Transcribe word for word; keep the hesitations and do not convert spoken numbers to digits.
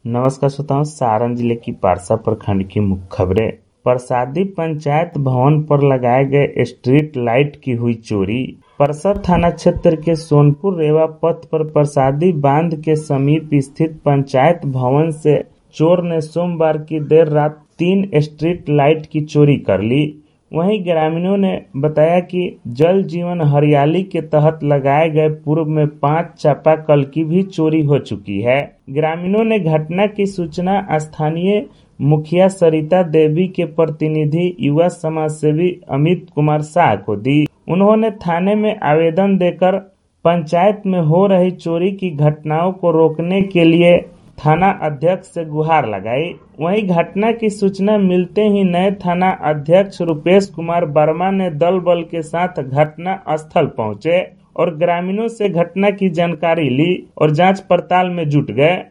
नमस्कार श्रोताओं, सारण जिले की पारसा प्रखंड की मुख्य खबरें। परसादी पंचायत भवन पर लगाए गए स्ट्रीट लाइट की हुई चोरी। परसा थाना क्षेत्र के सोनपुर रेवा पथ पर परसादी बांध के समीप स्थित पंचायत भवन से चोर ने सोमवार की देर रात तीन स्ट्रीट लाइट की चोरी कर ली। वहीं ग्रामीणों ने बताया कि जल जीवन हरियाली के तहत लगाए गए पूर्व में पांच चापाकल की भी चोरी हो चुकी है। ग्रामीणों ने घटना की सूचना स्थानीय मुखिया सरिता देवी के प्रतिनिधि युवा समाज सेवी अमित कुमार शाह को दी। उन्होंने थाने में आवेदन देकर पंचायत में हो रही चोरी की घटनाओं को रोकने के लिए थाना अध्यक्ष से गुहार लगाई। वहीं घटना की सूचना मिलते ही नए थाना अध्यक्ष रुपेश कुमार वर्मा ने दल बल के साथ घटना स्थल पहुंचे और ग्रामीणों से घटना की जानकारी ली और जांच पड़ताल में जुट गए।